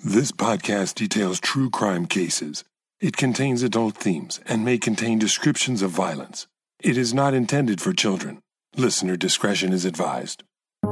This podcast details true crime cases. It contains adult themes and may contain descriptions of violence. It is not intended for children. Listener discretion is advised.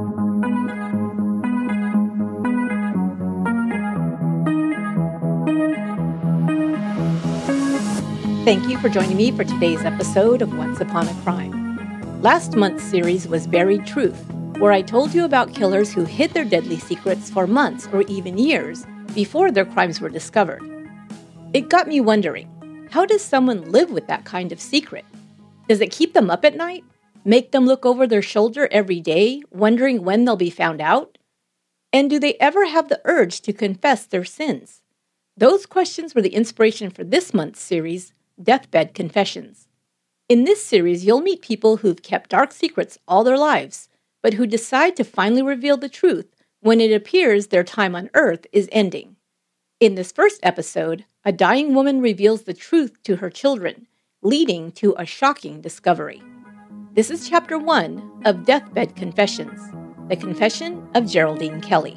Thank you for joining me for today's episode of Once Upon a Crime. Last month's series was Buried Truth, where I told you about killers who hid their deadly secrets for months or even years before their crimes were discovered. It got me wondering, how does someone live with that kind of secret? Does it keep them up at night? Make them look over their shoulder every day, wondering when they'll be found out? And do they ever have the urge to confess their sins? Those questions were the inspiration for this month's series, Deathbed Confessions. In this series, you'll meet people who've kept dark secrets all their lives, but who decide to finally reveal the truth when it appears their time on Earth is ending. In this first episode, a dying woman reveals the truth to her children, leading to a shocking discovery. This is Chapter 1 of Deathbed Confessions, The Confession of Geraldine Kelly.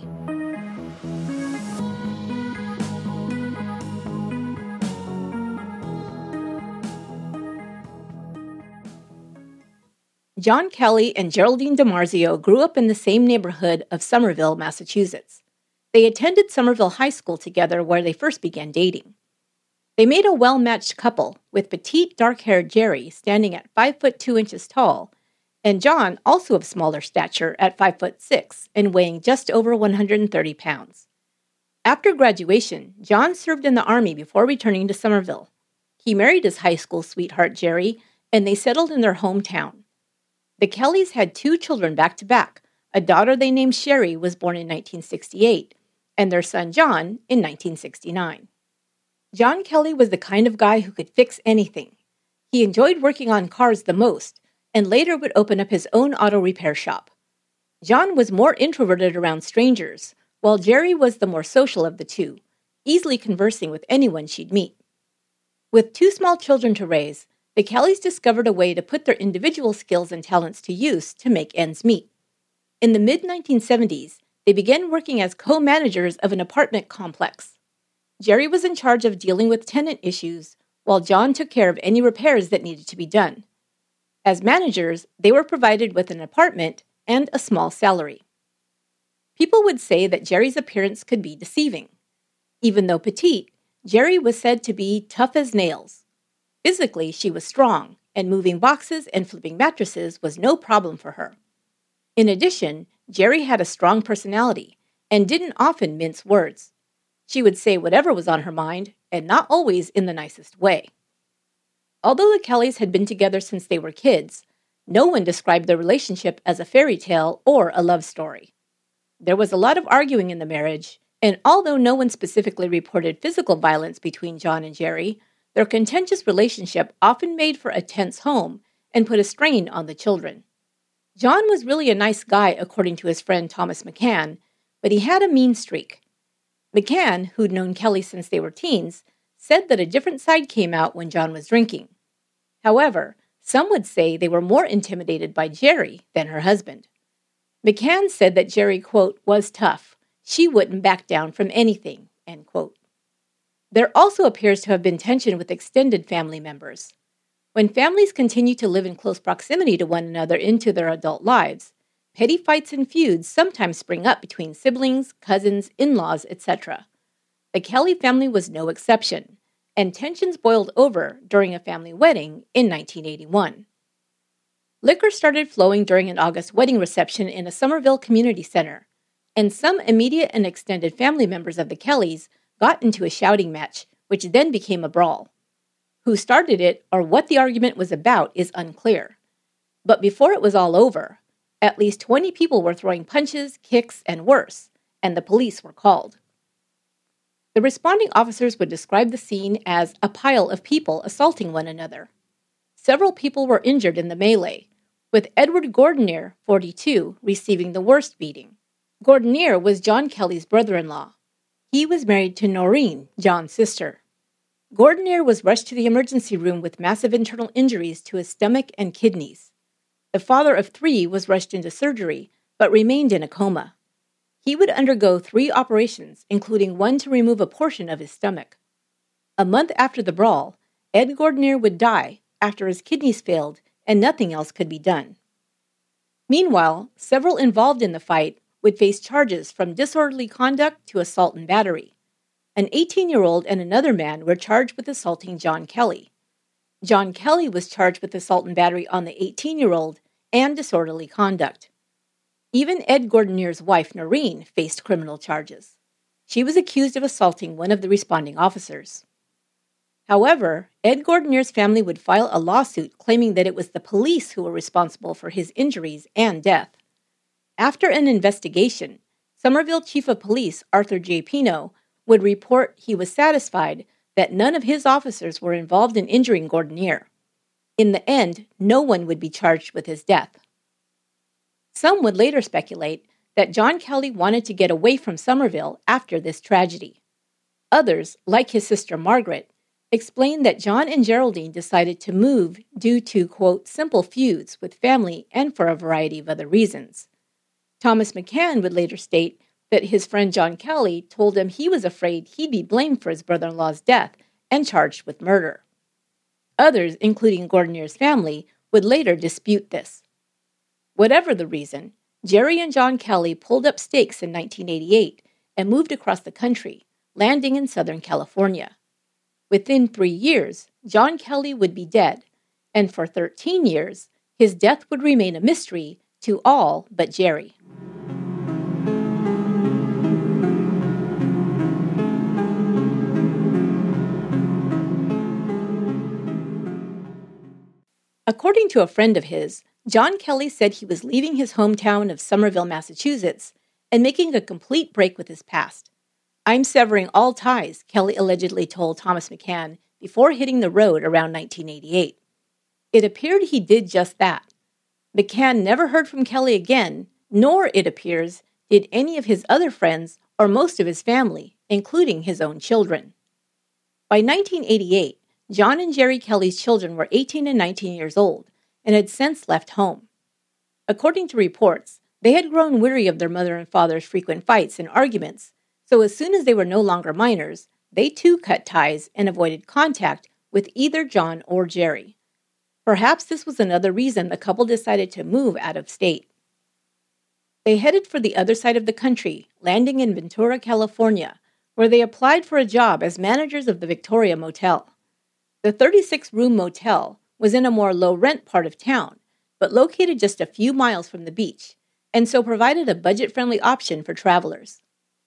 John Kelly and Geraldine DiMarzio grew up in the same neighborhood of Somerville, Massachusetts. They attended Somerville High School together, where they first began dating. They made a well-matched couple, with petite, dark-haired Jerry standing at 5 foot 2 inches tall, and John, also of smaller stature, at 5 foot 6 and weighing just over 130 pounds. After graduation, John served in the Army before returning to Somerville. He married his high school sweetheart, Jerry, and they settled in their hometown. The Kellys had 2 children back-to-back. A daughter they named Sherry was born in 1968, and their son John in 1969. John Kelly was the kind of guy who could fix anything. He enjoyed working on cars the most, and later would open up his own auto repair shop. John was more introverted around strangers, while Jerry was the more social of the two, easily conversing with anyone she'd meet. With 2 small children to raise, the Kellys discovered a way to put their individual skills and talents to use to make ends meet. In the mid-1970s, they began working as co-managers of an apartment complex. Jerry was in charge of dealing with tenant issues, while John took care of any repairs that needed to be done. As managers, they were provided with an apartment and a small salary. People would say that Jerry's appearance could be deceiving. Even though petite, Jerry was said to be tough as nails. Physically, she was strong, and moving boxes and flipping mattresses was no problem for her. In addition, Jerry had a strong personality and didn't often mince words. She would say whatever was on her mind, and not always in the nicest way. Although the Kellys had been together since they were kids, no one described their relationship as a fairy tale or a love story. There was a lot of arguing in the marriage, and although no one specifically reported physical violence between John and Jerry, their contentious relationship often made for a tense home and put a strain on the children. John was really a nice guy, according to his friend Thomas McCann, but he had a mean streak. McCann, who'd known Kelly since they were teens, said that a different side came out when John was drinking. However, some would say they were more intimidated by Jerry than her husband. McCann said that Jerry, quote, was tough. She wouldn't back down from anything, end quote. There also appears to have been tension with extended family members. When families continue to live in close proximity to one another into their adult lives, petty fights and feuds sometimes spring up between siblings, cousins, in-laws, etc. The Kelly family was no exception, and tensions boiled over during a family wedding in 1981. Liquor started flowing during an August wedding reception in a Somerville community center, and some immediate and extended family members of the Kellys got into a shouting match, which then became a brawl. Who started it or what the argument was about is unclear. But before it was all over, at least 20 people were throwing punches, kicks, and worse, and the police were called. The responding officers would describe the scene as a pile of people assaulting one another. Several people were injured in the melee, with Edward Gordonier, 42, receiving the worst beating. Gordonier was John Kelly's brother-in-law. He was married to Noreen, John's sister. Gordonier was rushed to the emergency room with massive internal injuries to his stomach and kidneys. The father of 3 was rushed into surgery, but remained in a coma. He would undergo 3 operations, including one to remove a portion of his stomach. A month after the brawl, Ed Gordonier would die after his kidneys failed and nothing else could be done. Meanwhile, several involved in the fight would face charges from disorderly conduct to assault and battery. An 18-year-old and another man were charged with assaulting John Kelly. John Kelly was charged with assault and battery on the 18-year-old and disorderly conduct. Even Ed Gordonier's wife, Noreen, faced criminal charges. She was accused of assaulting one of the responding officers. However, Ed Gordonier's family would file a lawsuit claiming that it was the police who were responsible for his injuries and death. After an investigation, Somerville Chief of Police Arthur J. Pino would report he was satisfied that none of his officers were involved in injuring Gordonier. In the end, no one would be charged with his death. Some would later speculate that John Kelly wanted to get away from Somerville after this tragedy. Others, like his sister Margaret, explained that John and Geraldine decided to move due to, quote, simple feuds with family and for a variety of other reasons. Thomas McCann would later state that his friend John Kelly told him he was afraid he'd be blamed for his brother-in-law's death and charged with murder. Others, including Gordonier's family, would later dispute this. Whatever the reason, Jerry and John Kelly pulled up stakes in 1988 and moved across the country, landing in Southern California. Within 3 years, John Kelly would be dead, and for 13 years, his death would remain a mystery to all but Jerry. According to a friend of his, John Kelly said he was leaving his hometown of Somerville, Massachusetts, and making a complete break with his past. "I'm severing all ties," Kelly allegedly told Thomas McCann before hitting the road around 1988. It appeared he did just that. McCann never heard from Kelly again, nor, it appears, did any of his other friends or most of his family, including his own children. By 1988, John and Jerry Kelly's children were 18 and 19 years old and had since left home. According to reports, they had grown weary of their mother and father's frequent fights and arguments, so as soon as they were no longer minors, they too cut ties and avoided contact with either John or Jerry. Perhaps this was another reason the couple decided to move out of state. They headed for the other side of the country, landing in Ventura, California, where they applied for a job as managers of the Victoria Motel. The 36-room motel was in a more low-rent part of town, but located just a few miles from the beach, and so provided a budget-friendly option for travelers.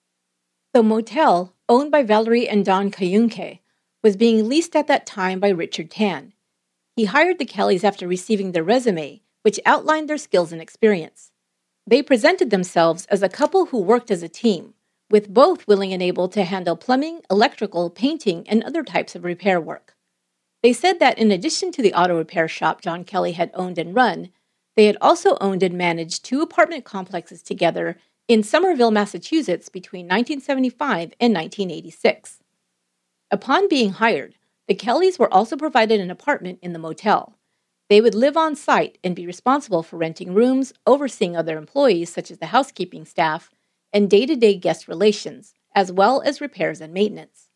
The motel, owned by Valerie and Don Kayunke, was being leased at that time by Richard Tan. He hired the Kellys after receiving their resume, which outlined their skills and experience. They presented themselves as a couple who worked as a team, with both willing and able to handle plumbing, electrical, painting, and other types of repair work. They said that in addition to the auto repair shop John Kelly had owned and run, they had also owned and managed 2 apartment complexes together in Somerville, Massachusetts between 1975 and 1986. Upon being hired, the Kellys were also provided an apartment in the motel. They would live on site and be responsible for renting rooms, overseeing other employees such as the housekeeping staff, and day-to-day guest relations, as well as repairs and maintenance.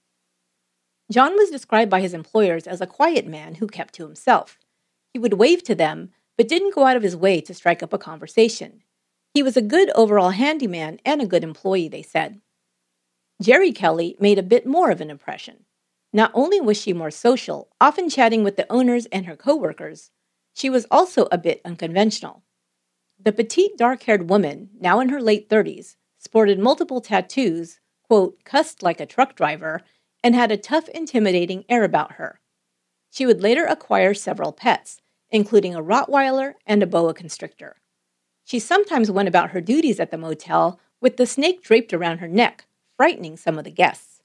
John was described by his employers as a quiet man who kept to himself. He would wave to them, but didn't go out of his way to strike up a conversation. He was a good overall handyman and a good employee, they said. Jerry Kelly made a bit more of an impression. Not only was she more social, often chatting with the owners and her co-workers, she was also a bit unconventional. The petite, dark-haired woman, now in her late 30s, sported multiple tattoos, quote, cussed like a truck driver, and had a tough, intimidating air about her. She would later acquire several pets, including a Rottweiler and a boa constrictor. She sometimes went about her duties at the motel with the snake draped around her neck, frightening some of the guests.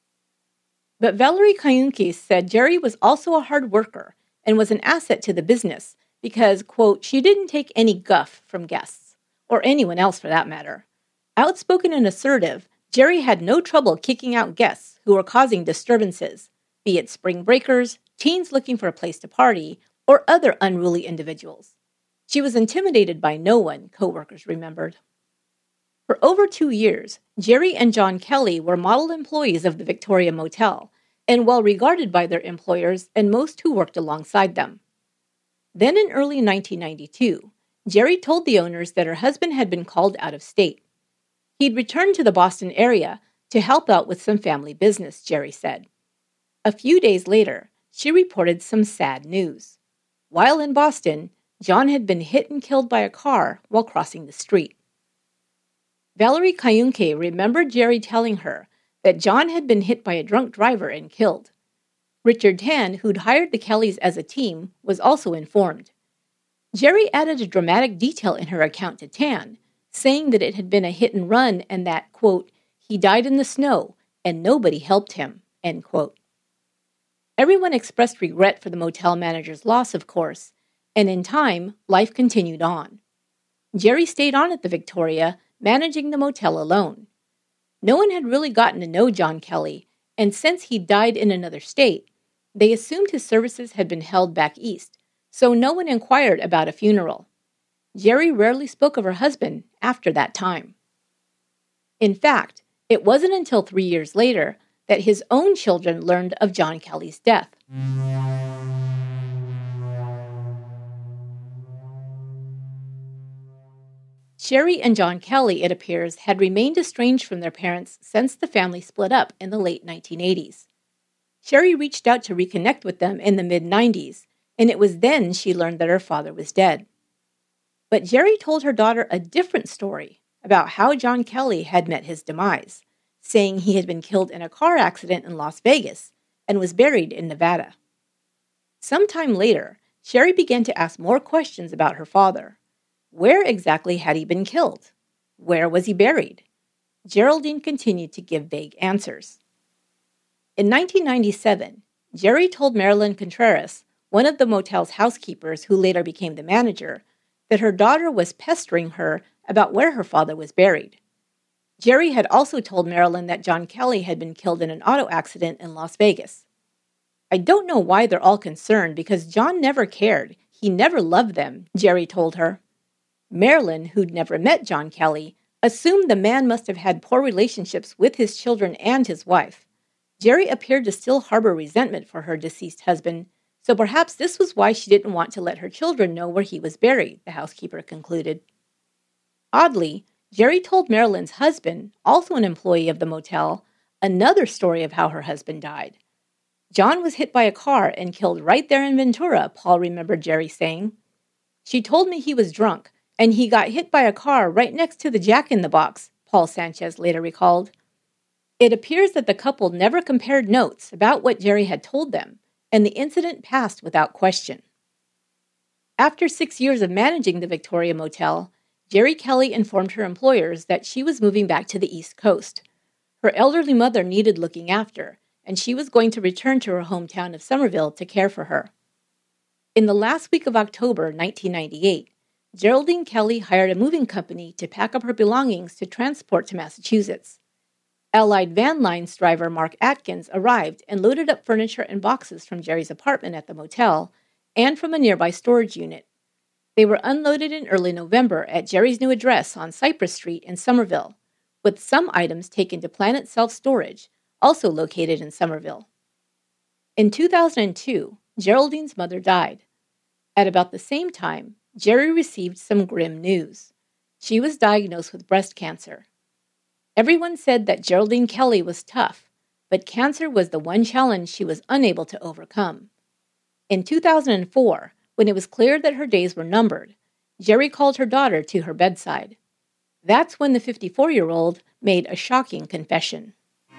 But Valerie Kayunke said Jerry was also a hard worker and was an asset to the business because, quote, she didn't take any guff from guests, or anyone else for that matter. Outspoken and assertive, Jerry had no trouble kicking out guests who were causing disturbances, be it spring breakers, teens looking for a place to party, or other unruly individuals. She was intimidated by no one, co-workers remembered. For over 2 years, Jerry and John Kelly were model employees of the Victoria Motel and well regarded by their employers and most who worked alongside them. Then in early 1992, Jerry told the owners that her husband had been called out of state. He'd returned to the Boston area to help out with some family business, Jerry said. A few days later, she reported some sad news. While in Boston, John had been hit and killed by a car while crossing the street. Valerie Kayunke remembered Jerry telling her that John had been hit by a drunk driver and killed. Richard Tan, who'd hired the Kellys as a team, was also informed. Jerry added a dramatic detail in her account to Tan, saying that it had been a hit and run and that, quote, he died in the snow and nobody helped him, end quote. Everyone expressed regret for the motel manager's loss, of course, and in time, life continued on. Jerry stayed on at the Victoria, managing the motel alone. No one had really gotten to know John Kelly, and since he died in another state, they assumed his services had been held back east, so no one inquired about a funeral. Jerry rarely spoke of her husband after that time. In fact, it wasn't until 3 years later that his own children learned of John Kelly's death. Sherry and John Kelly, it appears, had remained estranged from their parents since the family split up in the late 1980s. Sherry reached out to reconnect with them in the mid-90s, and it was then she learned that her father was dead. But Jerry told her daughter a different story about how John Kelly had met his demise, saying he had been killed in a car accident in Las Vegas and was buried in Nevada. Sometime later, Sherry began to ask more questions about her father. Where exactly had he been killed? Where was he buried? Geraldine continued to give vague answers. In 1997, Jerry told Marilyn Contreras, one of the motel's housekeepers who later became the manager, that her daughter was pestering her about where her father was buried. Jerry had also told Marilyn that John Kelly had been killed in an auto accident in Las Vegas. I don't know why they're all concerned because John never cared. He never loved them, Jerry told her. Marilyn, who'd never met John Kelly, assumed the man must have had poor relationships with his children and his wife. Jerry appeared to still harbor resentment for her deceased husband, so perhaps this was why she didn't want to let her children know where he was buried, the housekeeper concluded. Oddly, Jerry told Marilyn's husband, also an employee of the motel, another story of how her husband died. John was hit by a car and killed right there in Ventura, Paul remembered Jerry saying. She told me he was drunk, and he got hit by a car right next to the Jack-in-the-Box, Paul Sanchez later recalled. It appears that the couple never compared notes about what Jerry had told them, and the incident passed without question. After 6 years of managing the Victoria Motel, Jerry Kelly informed her employers that she was moving back to the East Coast. Her elderly mother needed looking after, and she was going to return to her hometown of Somerville to care for her. In the last week of October 1998, Geraldine Kelly hired a moving company to pack up her belongings to transport to Massachusetts. Allied Van Lines driver Mark Atkins arrived and loaded up furniture and boxes from Jerry's apartment at the motel and from a nearby storage unit. They were unloaded in early November at Jerry's new address on Cypress Street in Somerville, with some items taken to Planet Self-Storage, also located in Somerville. In 2002, Geraldine's mother died. At about the same time, Jerry received some grim news. She was diagnosed with breast cancer. Everyone said that Geraldine Kelly was tough, but cancer was the one challenge she was unable to overcome. In 2004, when it was clear that her days were numbered, Jerry called her daughter to her bedside. That's when the 54-year-old made a shocking confession.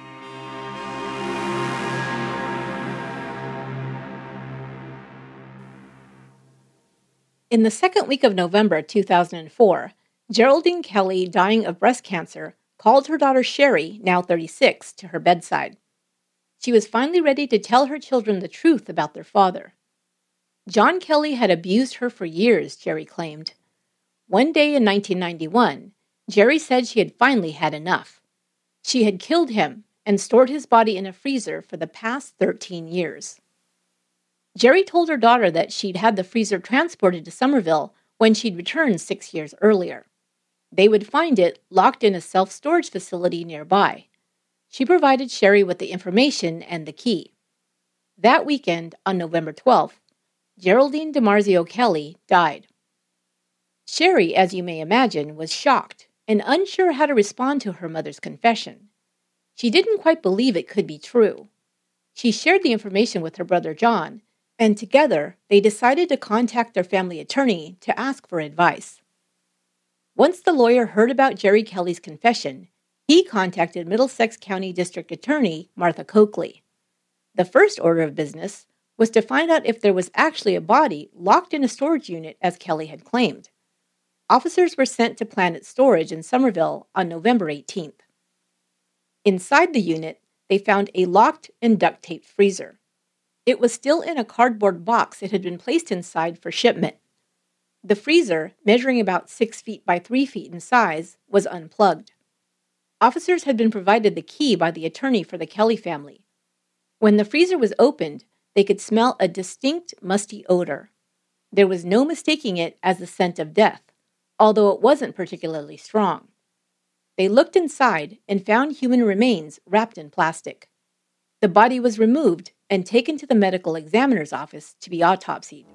In the second week of November 2004, Geraldine Kelly, dying of breast cancer, called her daughter Sherry, now 36, to her bedside. She was finally ready to tell her children the truth about their father. John Kelly had abused her for years, Jerry claimed. One day in 1991, Jerry said she had finally had enough. She had killed him and stored his body in a freezer for the past 13 years. Jerry told her daughter that she'd had the freezer transported to Somerville when she'd returned 6 years earlier. They would find it locked in a self-storage facility nearby. She provided Sherry with the information and the key. That weekend, on November 12th, Geraldine DiMarzio Kelly died. Sherry, as you may imagine, was shocked and unsure how to respond to her mother's confession. She didn't quite believe it could be true. She shared the information with her brother John, and together they decided to contact their family attorney to ask for advice. Once the lawyer heard about Jerry Kelly's confession, he contacted Middlesex County District Attorney Martha Coakley. The first order of business was to find out if there was actually a body locked in a storage unit as Kelly had claimed. Officers were sent to Planet Storage in Somerville on November 18th. Inside the unit, they found a locked and duct-taped freezer. It was still in a cardboard box it had been placed inside for shipment. The freezer, measuring about 6 feet by 3 feet in size, was unplugged. Officers had been provided the key by the attorney for the Kelly family. When the freezer was opened, they could smell a distinct, musty odor. There was no mistaking it as the scent of death, although it wasn't particularly strong. They looked inside and found human remains wrapped in plastic. The body was removed and taken to the medical examiner's office to be autopsied.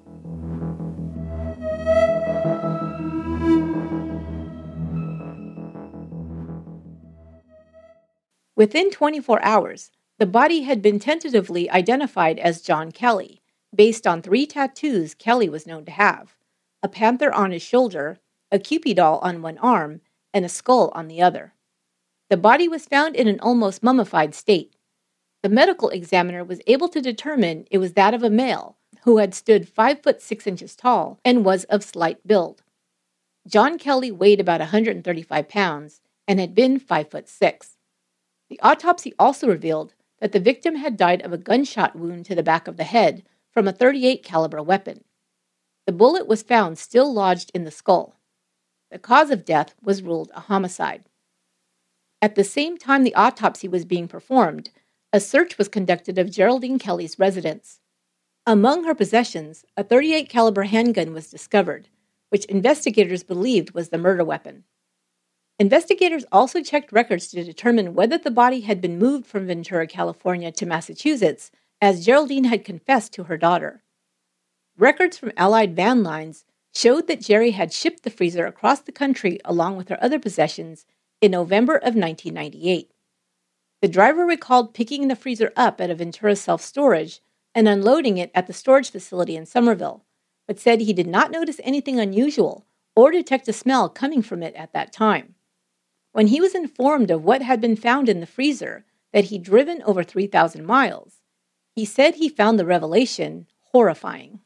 Within 24 hours, the body had been tentatively identified as John Kelly, based on 3 tattoos Kelly was known to have: a panther on his shoulder, a Cupid doll on one arm, and a skull on the other. The body was found in an almost mummified state. The medical examiner was able to determine it was that of a male who had stood 5 foot 6 inches tall and was of slight build. John Kelly weighed about 135 pounds and had been 5 foot 6. The autopsy also revealed that the victim had died of a gunshot wound to the back of the head from a .38 caliber weapon. The bullet was found still lodged in the skull. The cause of death was ruled a homicide. At the same time the autopsy was being performed, a search was conducted of Geraldine Kelly's residence. Among her possessions, a .38 caliber handgun was discovered, which investigators believed was the murder weapon. Investigators also checked records to determine whether the body had been moved from Ventura, California to Massachusetts, as Geraldine had confessed to her daughter. Records from Allied van lines showed that Jerry had shipped the freezer across the country along with her other possessions in November of 1998. The driver recalled picking the freezer up at a Ventura self-storage and unloading it at the storage facility in Somerville, but said he did not notice anything unusual or detect a smell coming from it at that time. When he was informed of what had been found in the freezer, that he'd driven over 3,000 miles, he said he found the revelation horrifying.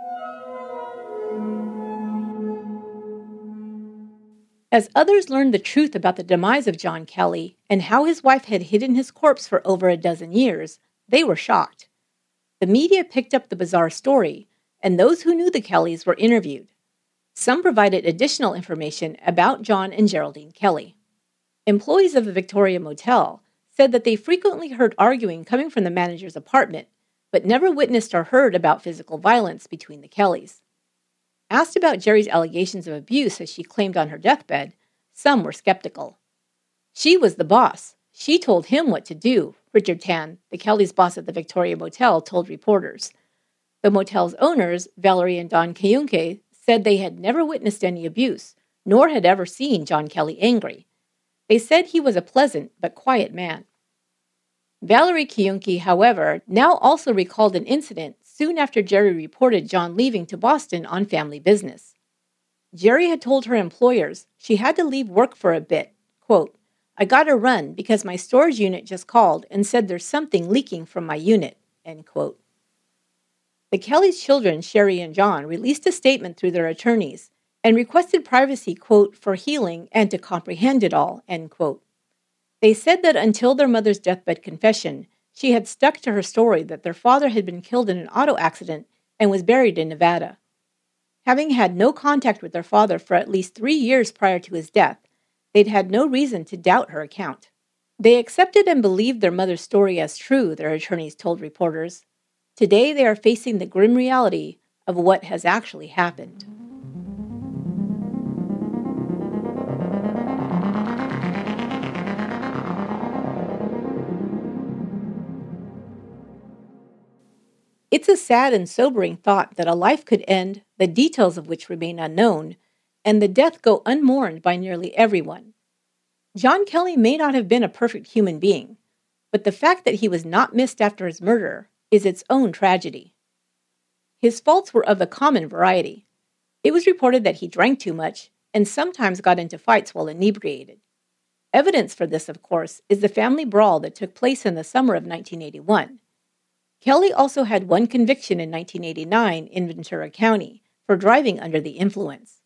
As others learned the truth about the demise of John Kelly and how his wife had hidden his corpse for over a dozen years, they were shocked. The media picked up the bizarre story, and those who knew the Kellys were interviewed. Some provided additional information about John and Geraldine Kelly. Employees of the Victoria Motel said that they frequently heard arguing coming from the manager's apartment, but never witnessed or heard about physical violence between the Kellys. Asked about Jerry's allegations of abuse as she claimed on her deathbed, some were skeptical. She was the boss. She told him what to do, Richard Tan, the Kellys' boss at the Victoria Motel, told reporters. The motel's owners, Valerie and Don Kayunke, said they had never witnessed any abuse, nor had ever seen John Kelly angry. They said he was a pleasant but quiet man. Valerie Kayunke, however, now also recalled an incident soon after Jerry reported John leaving to Boston on family business. Jerry had told her employers she had to leave work for a bit. Quote, "I gotta run because my storage unit just called and said there's something leaking from my unit." End quote. The Kellys' children, Sherry and John, released a statement through their attorneys and requested privacy, quote, "for healing and to comprehend it all," end quote. They said that until their mother's deathbed confession, she had stuck to her story that their father had been killed in an auto accident and was buried in Nevada. Having had no contact with their father for at least 3 years prior to his death, they'd had no reason to doubt her account. They accepted and believed their mother's story as true, their attorneys told reporters. Today they are facing the grim reality of what has actually happened. It's a sad and sobering thought that a life could end, the details of which remain unknown, and the death go unmourned by nearly everyone. John Kelly may not have been a perfect human being, but the fact that he was not missed after his murder is its own tragedy. His faults were of a common variety. It was reported that he drank too much and sometimes got into fights while inebriated. Evidence for this, of course, is the family brawl that took place in the summer of 1981. Kelly also had one conviction in 1989 in Ventura County for driving under the influence.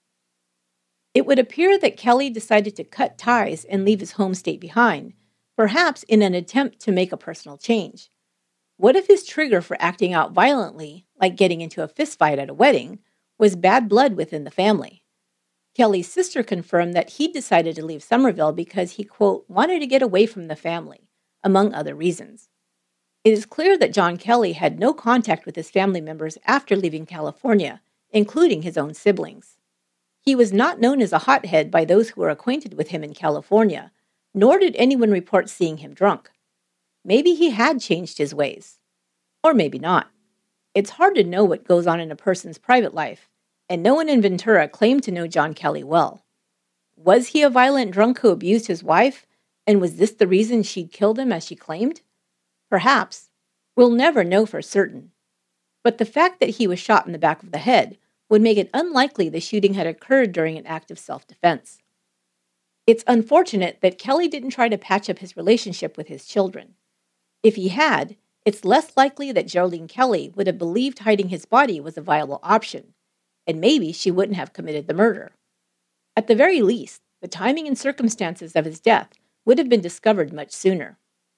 It would appear that Kelly decided to cut ties and leave his home state behind, perhaps in an attempt to make a personal change. What if his trigger for acting out violently, like getting into a fistfight at a wedding, was bad blood within the family? Kelly's sister confirmed that he decided to leave Summerville because he, quote, wanted to get away from the family, among other reasons. It is clear that John Kelly had no contact with his family members after leaving California, including his own siblings. He was not known as a hothead by those who were acquainted with him in California, nor did anyone report seeing him drunk. Maybe he had changed his ways. Or maybe not. It's hard to know what goes on in a person's private life, and no one in Ventura claimed to know John Kelly well. Was he a violent drunk who abused his wife, and was this the reason she'd killed him as she claimed? Perhaps. We'll never know for certain. But the fact that he was shot in the back of the head would make it unlikely the shooting had occurred during an act of self-defense. It's unfortunate that Kelly didn't try to patch up his relationship with his children. If he had, it's less likely that Geraldine Kelly would have believed hiding his body was a viable option, and maybe she wouldn't have committed the murder. At the very least, the timing and circumstances of his death would have been discovered much sooner.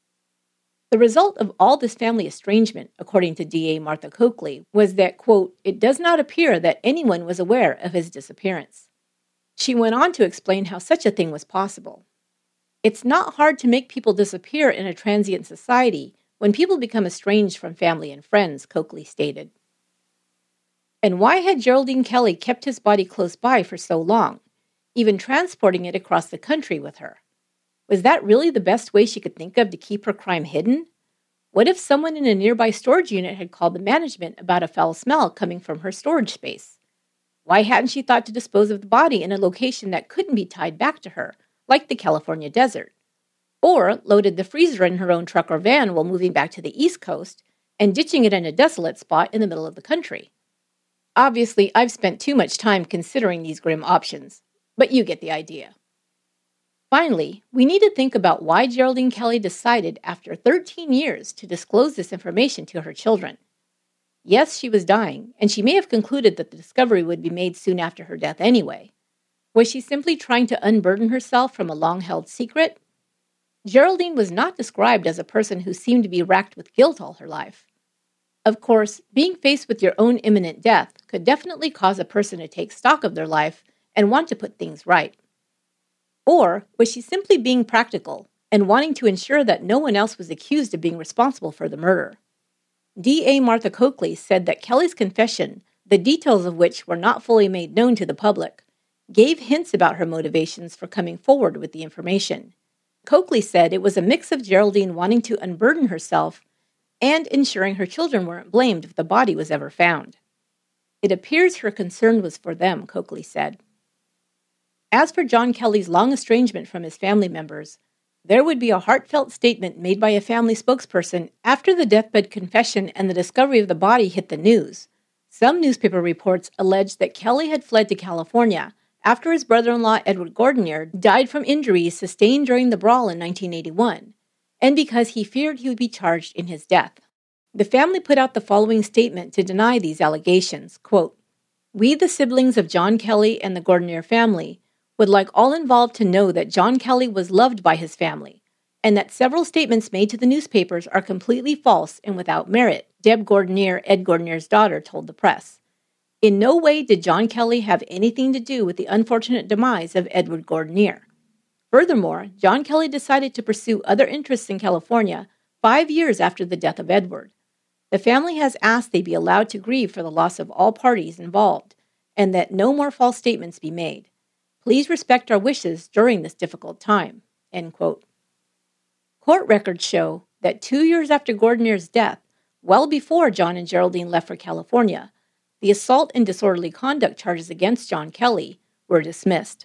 The result of all this family estrangement, according to DA Martha Coakley, was that, quote, it does not appear that anyone was aware of his disappearance. She went on to explain how such a thing was possible. It's not hard to make people disappear in a transient society when people become estranged from family and friends, Coakley stated. And why had Geraldine Kelly kept his body close by for so long, even transporting it across the country with her? Was that really the best way she could think of to keep her crime hidden? What if someone in a nearby storage unit had called the management about a foul smell coming from her storage space? Why hadn't she thought to dispose of the body in a location that couldn't be tied back to her, like the California desert? Or loaded the freezer in her own truck or van while moving back to the East Coast and ditching it in a desolate spot in the middle of the country? Obviously, I've spent too much time considering these grim options, but you get the idea. Finally, we need to think about why Geraldine Kelly decided after 13 years to disclose this information to her children. Yes, she was dying, and she may have concluded that the discovery would be made soon after her death anyway. Was she simply trying to unburden herself from a long-held secret? Geraldine was not described as a person who seemed to be racked with guilt all her life. Of course, being faced with your own imminent death could definitely cause a person to take stock of their life and want to put things right. Or was she simply being practical and wanting to ensure that no one else was accused of being responsible for the murder? DA Martha Coakley said that Kelly's confession, the details of which were not fully made known to the public, gave hints about her motivations for coming forward with the information. Coakley said it was a mix of Geraldine wanting to unburden herself and ensuring her children weren't blamed if the body was ever found. It appears her concern was for them, Coakley said. As for John Kelly's long estrangement from his family members, there would be a heartfelt statement made by a family spokesperson after the deathbed confession and the discovery of the body hit the news. Some newspaper reports alleged that Kelly had fled to California after his brother-in-law Edward Gordonier died from injuries sustained during the brawl in 1981, and because he feared he would be charged in his death. The family put out the following statement to deny these allegations, quote, "We, the siblings of John Kelly and the Gordonier family, would like all involved to know that John Kelly was loved by his family, and that several statements made to the newspapers are completely false and without merit," Deb Gordonier, Ed Gordonier's daughter, told the press. In no way did John Kelly have anything to do with the unfortunate demise of Edward Gordonier. Furthermore, John Kelly decided to pursue other interests in California 5 years after the death of Edward. The family has asked they be allowed to grieve for the loss of all parties involved, and that no more false statements be made. Please respect our wishes during this difficult time." End quote. Court records show that 2 years after Gordonier's death, well before John and Geraldine left for California, the assault and disorderly conduct charges against John Kelly were dismissed.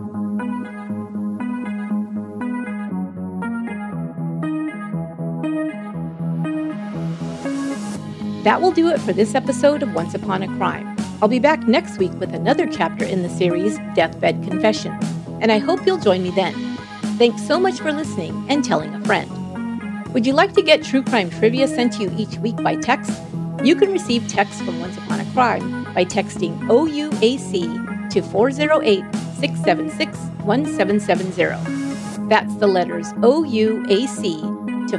That will do it for this episode of Once Upon a Crime. I'll be back next week with another chapter in the series, Deathbed Confessions, and I hope you'll join me then. Thanks so much for listening and telling a friend. Would you like to get true crime trivia sent to you each week by text? You can receive text from Once Upon a Crime by texting OUAC to 408-676-1770. That's the letters OUAC to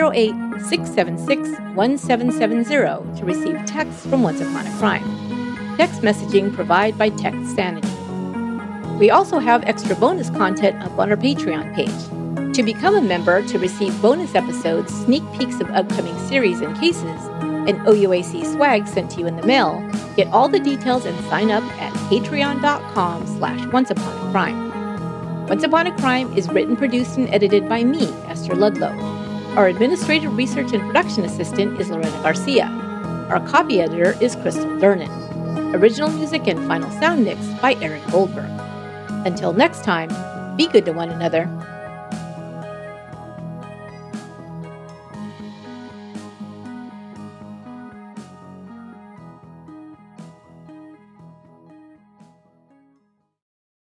408-676-1770 to receive text from Once Upon a Crime. Text messaging provided by TextSanity. We also have extra bonus content up on our Patreon page. To become a member to receive bonus episodes, sneak peeks of upcoming series and cases, and OUAC swag sent to you in the mail, get all the details and sign up at patreon.com/onceupon-a-crime. Once Upon a Crime is written, produced, and edited by me, Esther Ludlow. Our administrative research and production assistant is Lorena Garcia. Our copy editor is Crystal Dernan. Original music and final sound mix by Eric Goldberg. Until next time, be good to one another.